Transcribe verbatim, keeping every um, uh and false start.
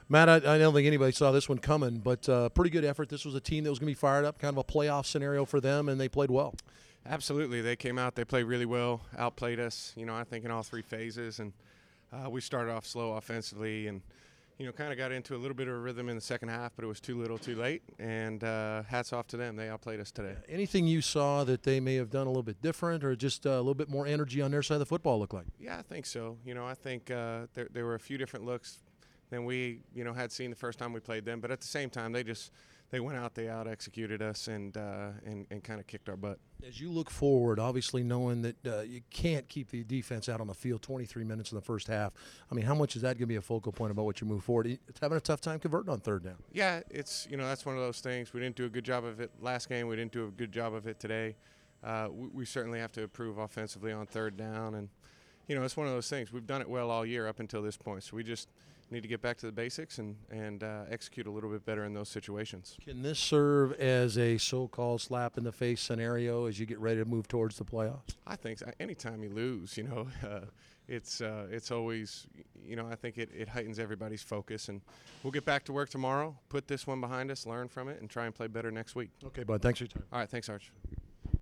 Matt, I, I don't think anybody saw this one coming, but uh, pretty good effort. This was a team that was going to be fired up, kind of a playoff scenario for them, and they played well. Absolutely. They came out, they played really well, outplayed us, you know, I think in all three phases. And uh, we started off slow offensively and, you know, kind of got into a little bit of a rhythm in the second half, but it was too little too late. And uh, hats off to them. They outplayed us today. Anything you saw that they may have done a little bit different or just uh, a little bit more energy on their side of the football look like? Yeah, I think so. You know, I think uh, there, there were a few different looks than we, you know, had seen the first time we played them. But at the same time, they just they went out, they out executed us, and uh, and and kind of kicked our butt. As you look forward, obviously knowing that uh, you can't keep the defense out on the field twenty-three minutes in the first half, I mean, how much is that going to be a focal point about what you move forward? It's having a tough time converting on third down. Yeah, it's, you know, that's one of those things. We didn't do a good job of it last game. We didn't do a good job of it today. Uh, we, we certainly have to improve offensively on third down. And, you know, it's one of those things. We've done it well all year up until this point. So we just need to get back to the basics and, and uh, execute a little bit better in those situations. Can this serve as a so-called slap-in-the-face scenario as you get ready to move towards the playoffs? I think so. Anytime you lose, you know, uh, it's uh, it's always, you know, I think it, it heightens everybody's focus. And we'll get back to work tomorrow, put this one behind us, learn from it, and try and play better next week. Okay, bud. Thanks for your time. All right. Thanks, Arch.